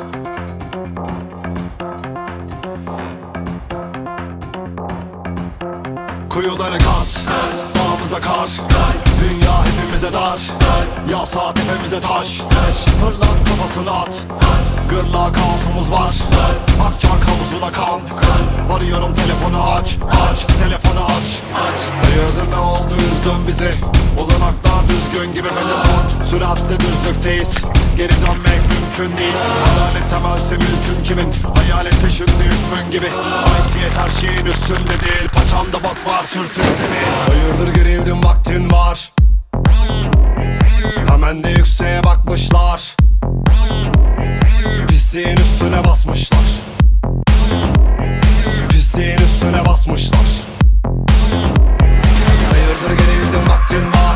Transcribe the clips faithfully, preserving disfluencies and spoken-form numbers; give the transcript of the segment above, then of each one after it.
Kuyuları kaz, dağımıza kar, dünya hepimize dar, ya saat hepimize taş. Fırlat kafasını at, gırla kaosumuz var, akacak havuzuna kan. Arıyorum telefonu aç, aç, telefonu aç. Hayırdır ne oldu üzdün bizi, olanaklar düzgün gibi ve de son süratle düzlükteyiz. Geri dönmek mümkün değil, hayalet temelse mülkün kimin? Hayalet peşinde hükmün gibi, haysiyet her şeyin üstünde değil. Paçamda bak var sürtün seni. Hayırdır gerildim vaktin var, hemen de yükseğe bakmışlar, pisliğin üstüne basmışlar, pisliğin üstüne basmışlar. Hayırdır gerildim vaktin var,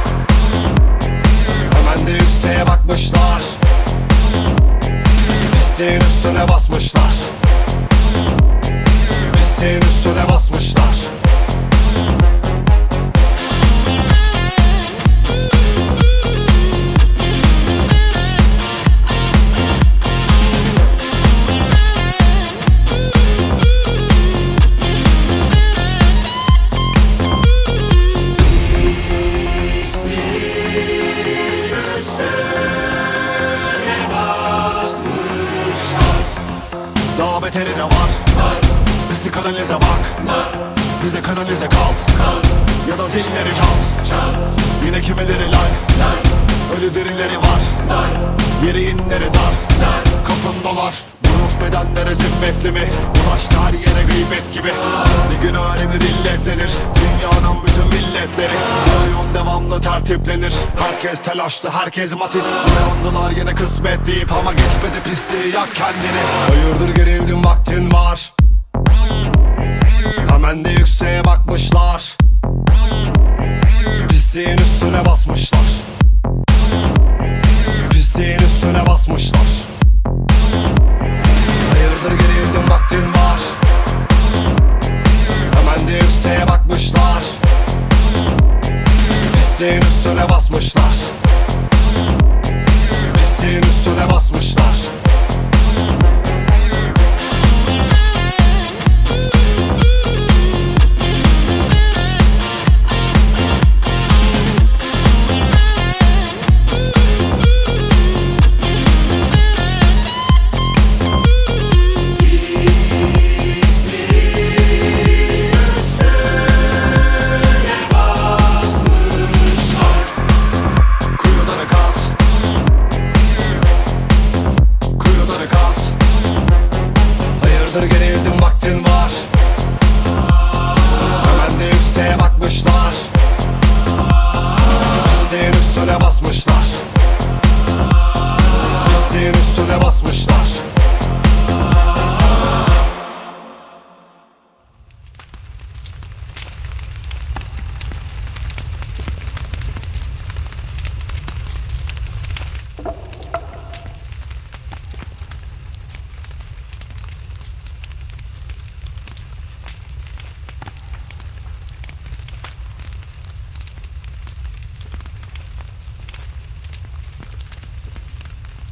hemen de yükseğe bakmışlar, pisliğin üstüne basmışlar, pisliğin üstüne basmışlar. Daha beteri de var, var. Bizi kanalize bak, bak. Bize kanalize kal, kal. Ya da zilleri çal, çal. Yine kimileri lay, lay. Ölü dirileri var, var. Yeri inleri dar, dar. Kapın dolar, bu ruh bedenlere zimmetli mi? Ulaştı her yere gıybet gibi. Bir gün öğrenir illet nedir, dünyanın bütün milletleri. Bir oyun devamlı tertiplenir, herkes telaşlı, herkes matiz. Uyandılar yine kısmet deyip ama geçmedi pisliği, yak kendini. Hayırdır gerildim vaktin var, hemen de yükseğe bakmışlar, pisliğin üstüne basmışlar, pisliğin üstüne basmışlar. Hayırdır gerildim vaktin var, hemen de yükseğe bakmışlar, pisliğin üstüne basmışlar, pisliğin üstüne basmışlar. Gerildim vaktin var, hemen de yükseğe bakmışlar, pisliğin üstüne basmışlar, pisliğin üstüne basmışlar.